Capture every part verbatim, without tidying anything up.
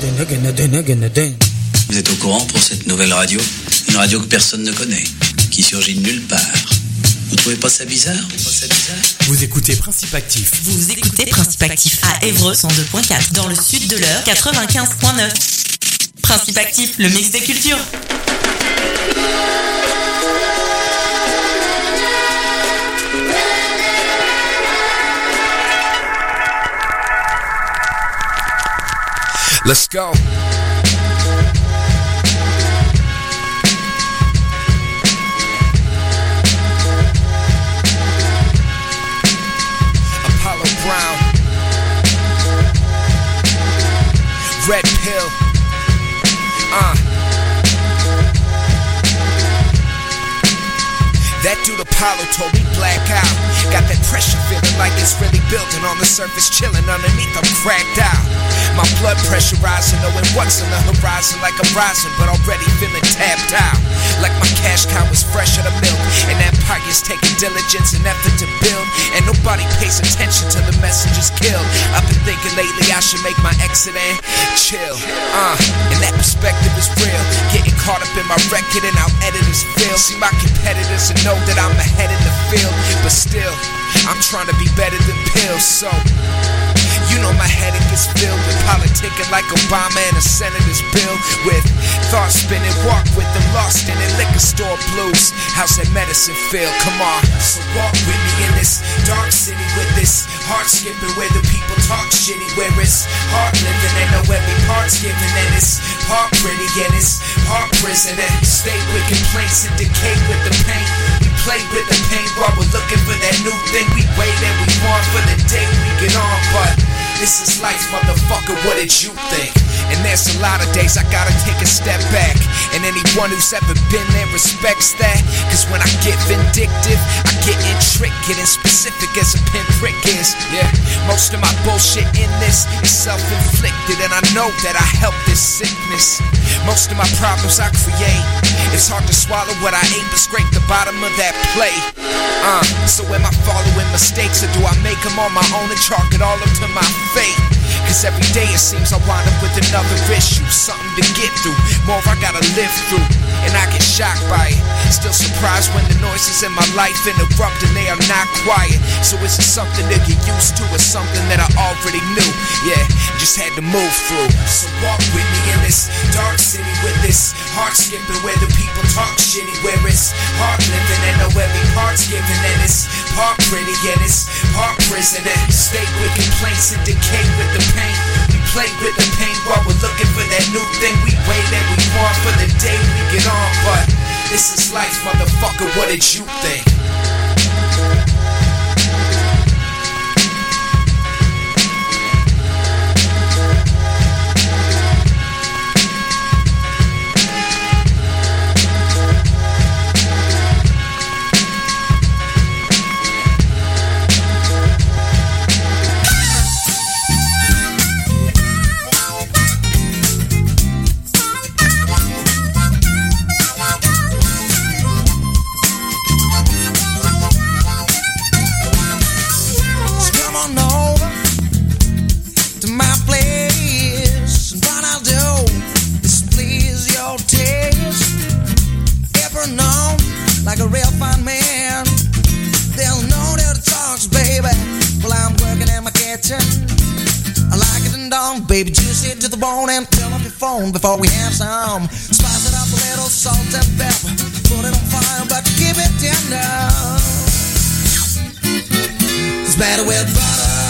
Vous êtes au courant pour cette nouvelle radio? Une radio que personne ne connaît, qui surgit de nulle part. Vous trouvez pas ça bizarre? Vous trouvez pas ça bizarre? Vous écoutez Principe Actif. Vous écoutez Principe Actif à Évreux cent deux point quatre, dans le sud de l'Eure quatre-vingt-quinze point neuf. Principe Actif, le mix des cultures. Let's go. Apollo Brown. Red pill. Uh. That dude Apollo told me black out. Got that pressure feeling like it's really building on the surface, chilling underneath, I'm cracked out. My blood pressure rising, knowing what's on the horizon, like I'm rising, but already feeling tapped out. Like my cash cow was fresh out of milk, and empire's taking diligence and effort to build, and nobody pays attention till the messenger's killed. I've been thinking lately I should make my exit and chill. Uh, and that perspective is real. Getting caught up in my record and how editors feel. See my competitors and know that I'm ahead in the field, but still, I'm trying to be better than pills, so you know my head it gets filled with politicking like Obama and a senator's bill, with thoughts spinning, walk with them lost in it, liquor store blues. How's that medicine feel? Come on. So walk with me in this dark city with this heart skipping, where the people talk shitty, where it's hard living and know every part's given, and it's part pretty and it's part prison, and stay with complaints and decay with the pain. We play with the pain while we're looking for that new thing. We wait and we want for the day we get on, but this is life, motherfucker, what did you think? And there's a lot of days I gotta take a step back, and anyone who's ever been there respects that. Cause when I get vindictive, I get intricate and specific as a pinprick is. Yeah, most of my bullshit in this is self-inflicted, and I know that I help this sickness. Most of my problems I create. It's hard to swallow what I ate, but scrape the bottom of that plate. Uh, so am I following mistakes, or do I make them on my own and chalk it all up to my fate? Cause every day it seems I wind up with another issue, something to get through, more I gotta live through, and I get shocked by it. Still surprised when the noises in my life interrupt and they are not quiet. So is it something to get used to, or something that I already knew? Yeah, just had to move through. So walk with me in this dark city with this heart skipping, where the people talk shitty, where it's hard living and know every part's given, and it's part pretty and it's part prison, and stay with complaints and decay with the pain. We play with the pain while we're looking for that new thing. We wait and we want for the day we get on, but this is life, motherfucker, what did you think? Baby, juice it to the bone and turn off your phone before we have some. Spice it up a little, salt and pepper. Put it on fire, but keep it tender. It's better with butter.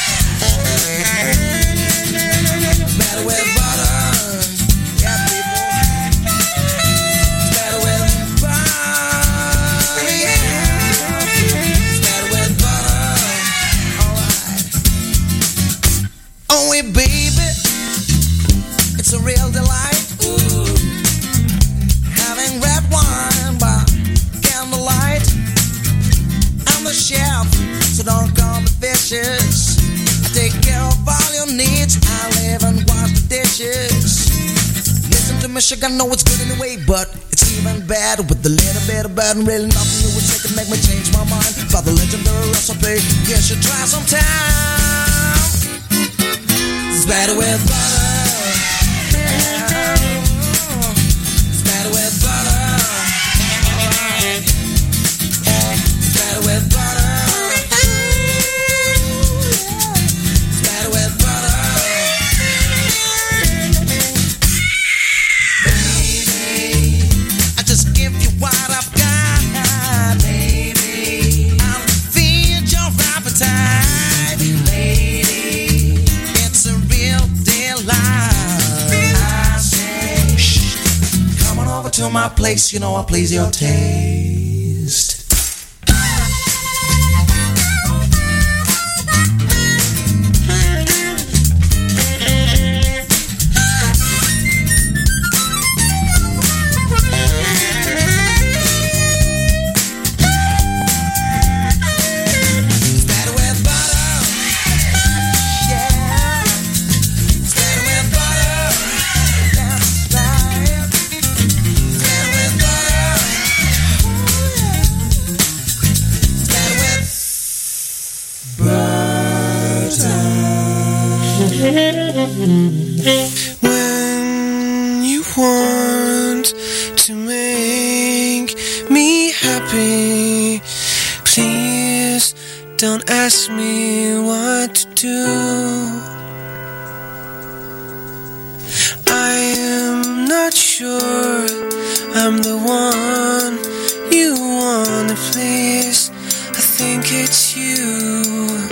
It's better with butter. Yeah, people. It's better with butter. Yeah. It's better with butter. Alright. Oh, we baby. It's a real delight, ooh, having red wine by candlelight. I'm the chef, so don't call me vicious. I take care of all your needs, I live and wash the dishes. Listen to Michigan, know it's good anyway, but it's even bad with a little bit of bad and really nothing you would say can make me change my mind. By the legendary recipe, you should try sometime. It's better with butter. my place, you know I please your taste. When you want to make me happy, please don't ask me what to do. I am not sure I'm the one you wanna please. I think it's you.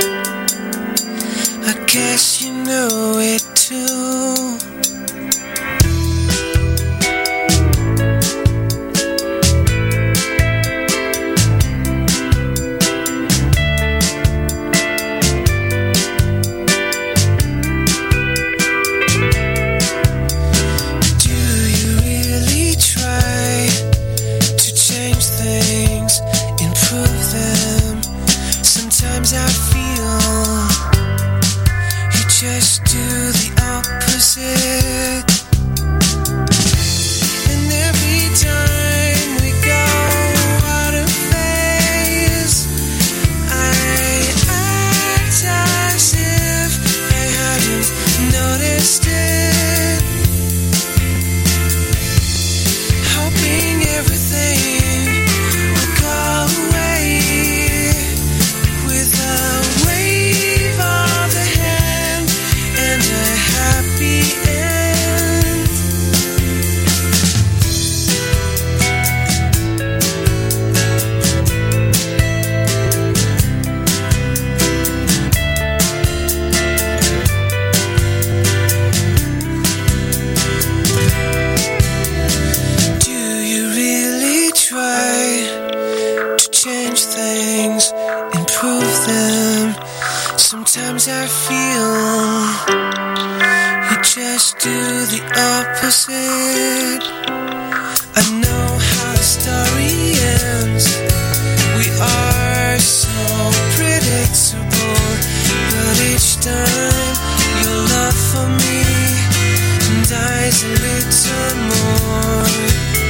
I guess you know it too. Sometimes I feel you just do the opposite. I know how the story ends. We are so predictable, but each time your love for me dies a little more.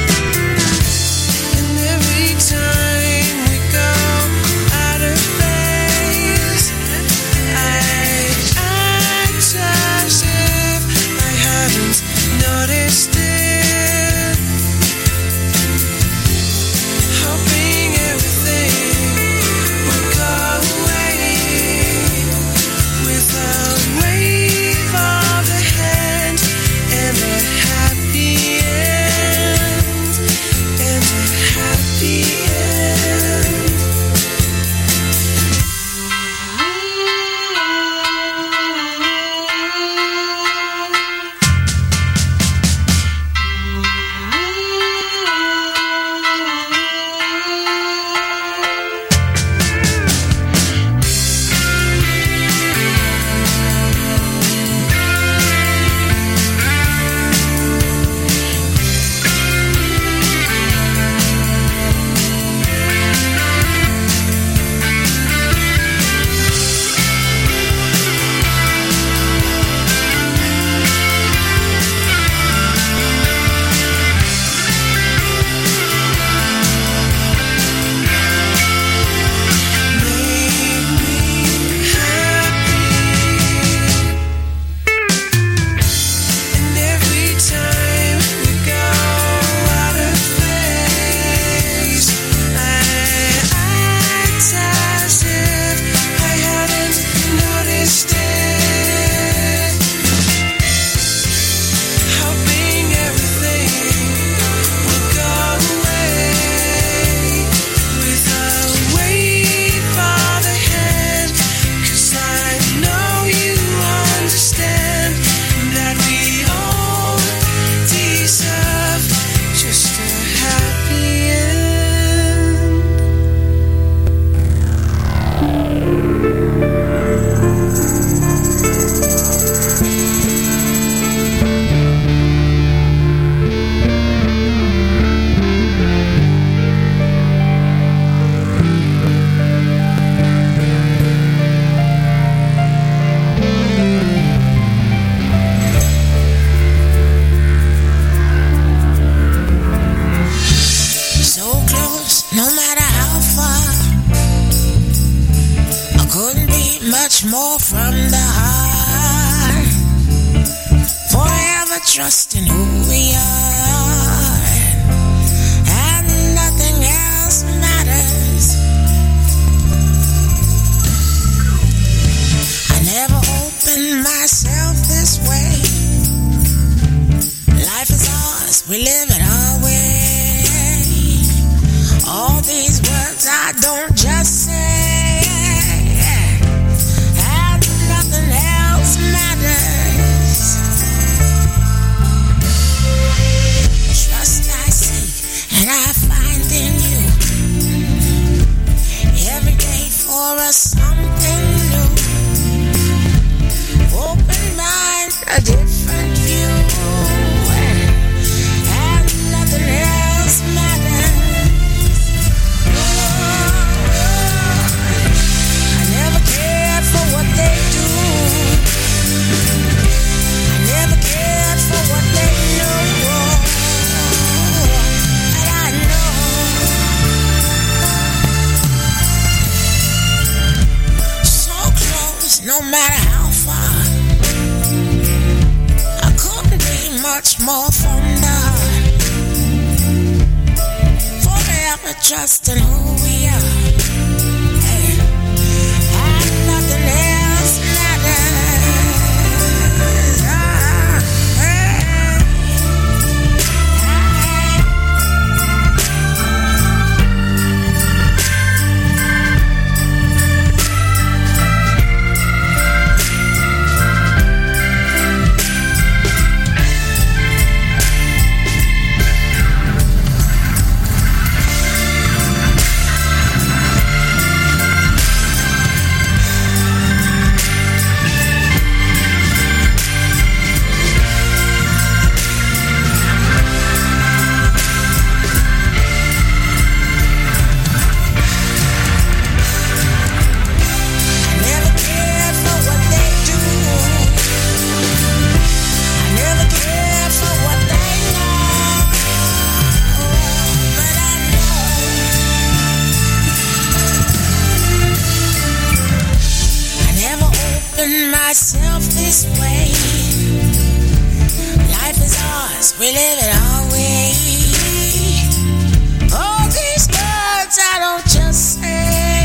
And every time we go out of phase, I act as if I hadn't noticed it. more from the heart. Forever trusting who we are, and nothing else matters. I never opened myself this way. Life is ours, we live it our way. All these words I don't just say, and nothing else matters. Trust I seek and I find in you. Every day for us something new. Open mind, a different view, and nothing else matters. I never cared for what they do. I never cared for what they know. And I know so close, no matter how far. I couldn't be much more from the heart. Forever trusting who we are. Hey. And nothing else matters. Ah, hey. Myself this way. Life is ours, we live it our way. All these words I don't just say,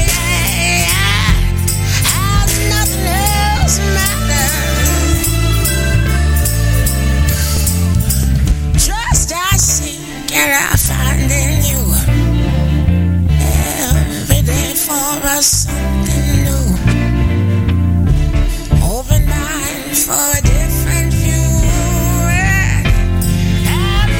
as nothing else matters. Trust I seek and I find in you. Every day for us something new. For a different view, and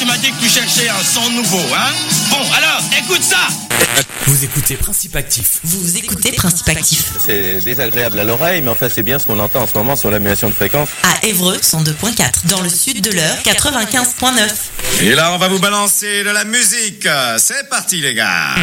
tu m'as dit que tu cherchais un son nouveau, hein? Bon, alors, écoute ça! Vous écoutez Principe Actif. Vous écoutez Principe Actif. C'est désagréable à l'oreille, mais enfin c'est bien ce qu'on entend en ce moment sur l'annulation de fréquence. À Évreux, cent deux point quatre. Dans le sud de l'Eure, quatre-vingt-quinze point neuf. Et là, on va vous balancer de la musique. C'est parti, les gars.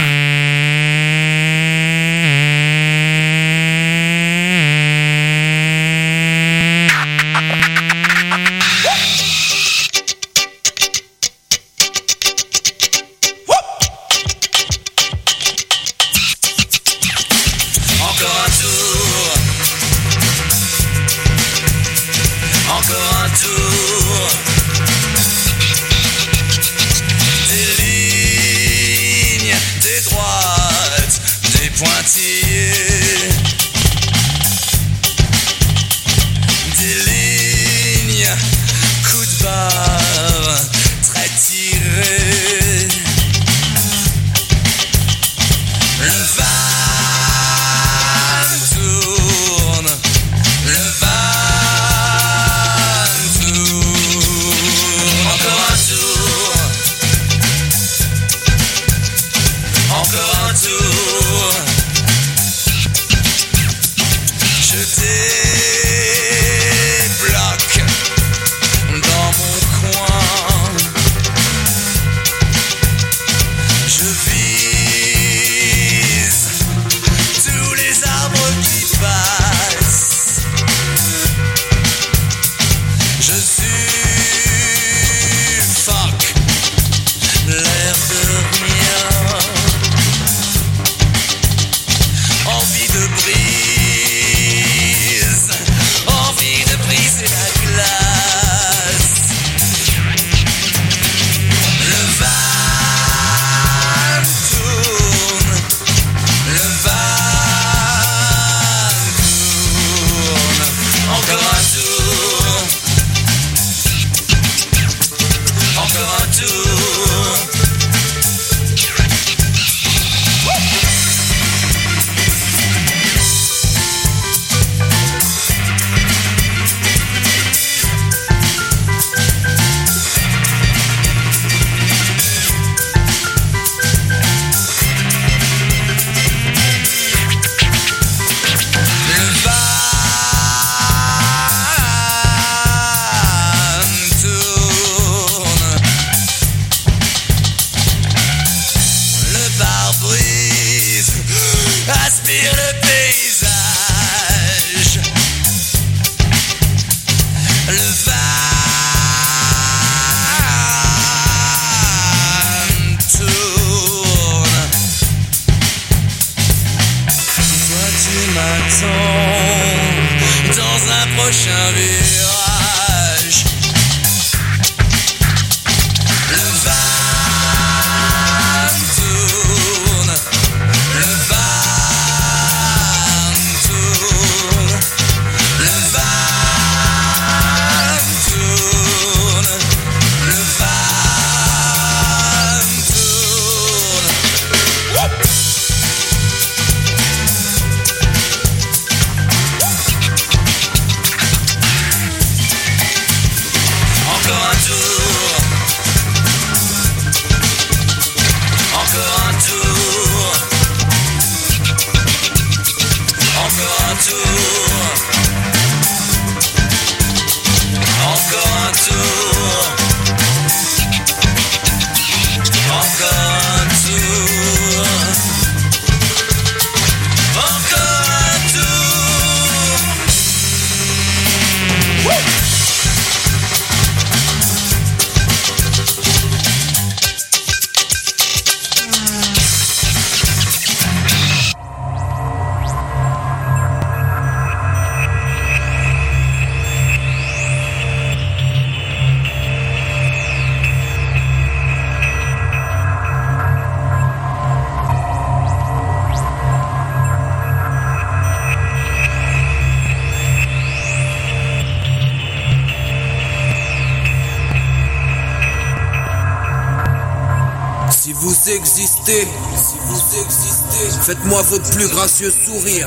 Si vous existez, si vous Faites-moi votre plus gracieux sourire.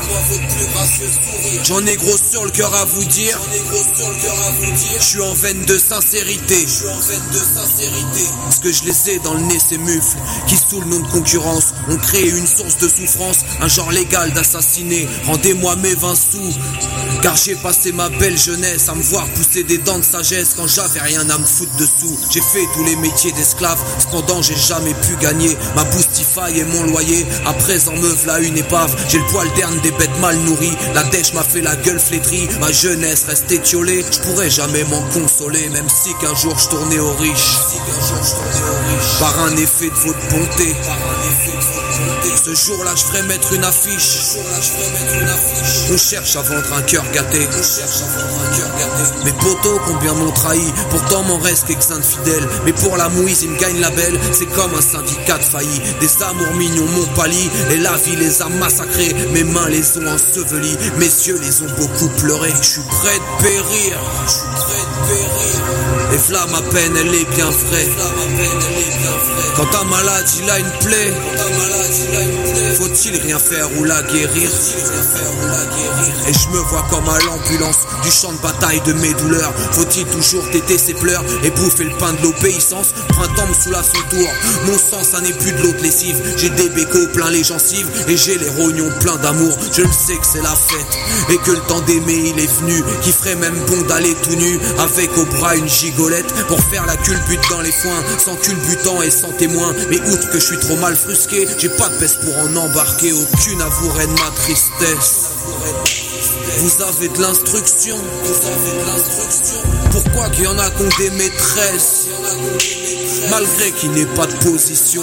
J'en ai gros sur le cœur à vous dire. Je suis en veine de sincérité. Ce que je les ai dans le nez, ces mufles qui sous le nom de concurrence ont créé une source de souffrance, un genre légal d'assassiner. Rendez-moi mes vingt sous, car j'ai passé ma belle jeunesse à me voir pousser des dents de sagesse quand j'avais rien à me foutre dessous. J'ai fait tous les métiers d'esclave, cependant j'ai jamais pu gagner ma boostify et mon loyer. À présent me v'là une épave, j'ai le poil terne des bêtes mal nourries. La dèche m'a fait la gueule flétrie, ma jeunesse reste étiolée. Je pourrais jamais m'en consoler, même si qu'un jour je tournais aux riches. Par un effet de votre bonté, ce jour-là je ferai mettre une affiche. On cherche à vendre un cœur gâté. Mes potos combien m'ont trahi, pourtant m'en reste quelques-uns de fidèles. Mais pour la mouise ils me gagnent la belle, c'est comme un syndicat de failli. Des amours mignons m'ont pâli, et la vie les a massacrés. Mes mains les ont ensevelis, mes yeux les ont beaucoup pleurés. Je suis prêt de périr, je suis prêt de périr. Et v'là ma peine, elle est bien vraie. Quand ta malade il a une plaie, faut-il rien faire ou la guérir? Et je me vois comme à l'ambulance du champ de bataille de mes douleurs. Faut-il toujours têter ses pleurs et bouffer le pain de l'obéissance? Printemps me soulage son tour, mon sang ça n'est plus de l'eau de lessive. J'ai des bécots plein les gencives et j'ai les rognons pleins d'amour. Je le sais que c'est la fête et que le temps d'aimer il est venu, qui ferait même bon d'aller tout nu avec au bras une gigolette pour faire la culbute dans les foins, sans culbutant et sans témoin. Mais outre que je suis trop mal frusqué, j'ai pas de peste pour en embarquer. Aucune avouerait de ma tristesse. Vous avez de l'instruction. Pourquoi qu'il y en a qui ont des maîtresses, malgré qu'il n'ait pas de position?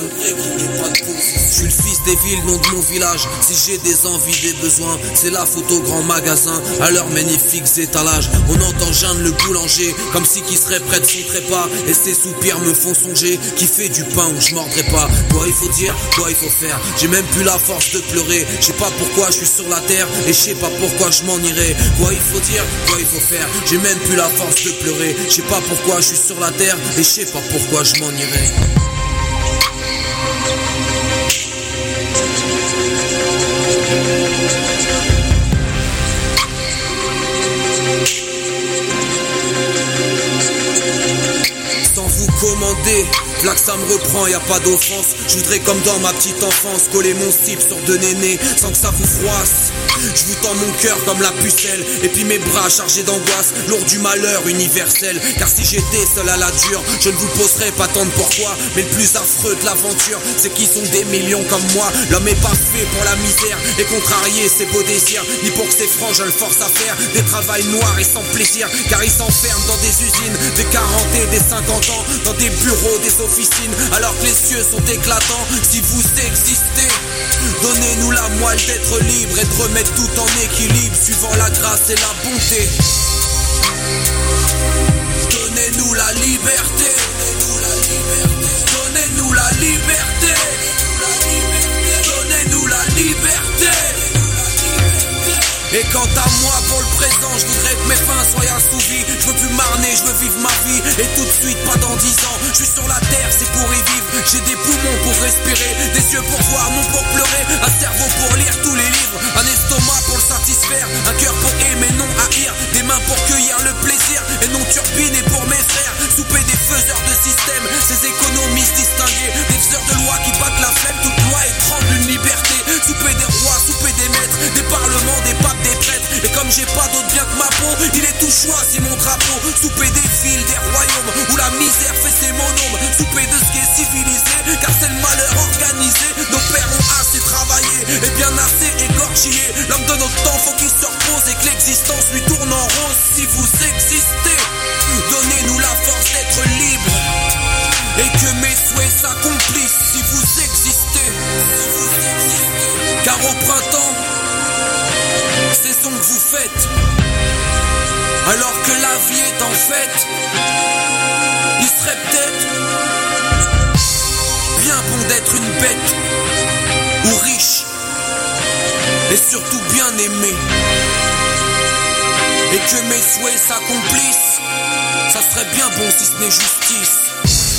Je suis le fils des villes, nom de mon village. Si j'ai des envies, des besoins, c'est la photo grand magasin à leurs magnifiques étalages. On entend Jeanne le boulanger, comme si qui serait près de son trépas, et ses soupirs me font songer qui fait du pain où je mordrai pas. Quoi il faut dire, quoi il faut faire, j'ai même plus la force de pleurer. Je sais pas pourquoi je suis sur la terre, et je sais pas pourquoi je m'en irai. Quoi il faut dire, quoi il faut faire, j'ai même plus la force de pleurer. Je sais pas pourquoi je suis sur la terre, et je sais pas pourquoi je m'en irai. Sans vous commander, là que ça me reprend, y a pas d'offense. Je voudrais comme dans ma petite enfance coller mon slip sur deux nénés sans que ça vous froisse. Je vous tends mon cœur comme la pucelle, et puis mes bras chargés d'angoisse, lourd du malheur universel. Car si j'étais seul à la dure, je ne vous poserais pas tant de pourquoi. Mais le plus affreux de l'aventure, c'est qu'ils sont des millions comme moi. L'homme est pas fait pour la misère et contrarier ses beaux désirs, ni pour que ses franges le forcent à faire des travails noirs et sans plaisir. Car ils s'enferment dans des usines, des quarante et des cinquante ans, dans des bureaux, des officines, alors que les cieux sont éclatants. Si vous existez, donnez-nous la moelle d'être libre et de remettre tout en équilibre, suivant la grâce et la bonté. Donnez-nous la liberté. Donnez-nous la liberté. Donnez-nous la liberté. Et quant à moi, pour le présent, je voudrais que mes fins soient assouvies. Je veux plus marner, je veux vivre ma vie, et tout de suite, pas dans dix ans. Je suis sur la terre, c'est pour y vivre. J'ai des poumons pour respirer, des yeux pour voir, mon pour pleurer, un cerveau pour lire tous les livres, un estomac pour le satisfaire, un cœur pour aimer, non haïr, des mains pour cueillir le plaisir, et non turbiner pour mes frères. Souper des faiseurs de système, ces économistes distingués, des faiseurs de loi qui battent la flemme, toute loi étrangle une liberté. Souper des rois, souper des maîtres, des parlements, des papes, des prêtres. Et comme j'ai pas d'autre bien que ma peau, il est tout choix, c'est mon drapeau. Souper des villes, des royaumes, où la misère fait ses monomes. Souper de ce qui est civilisé, car c'est le malheur organisé. Nos pères ont assez travaillé, et bien assez égorgé. L'homme de notre temps, faut qu'il se repose, et que l'existence lui tourne en rose. Si vous existez, donnez-nous la force d'être libre, et que mes souhaits s'accomplissent. Si vous existez, car au printemps, c'est son que vous faites, alors que la vie est en fête. Il serait peut-être bien bon d'être une bête, ou riche, et surtout bien aimé, et que mes souhaits s'accomplissent. Ça serait bien bon si ce n'est justice.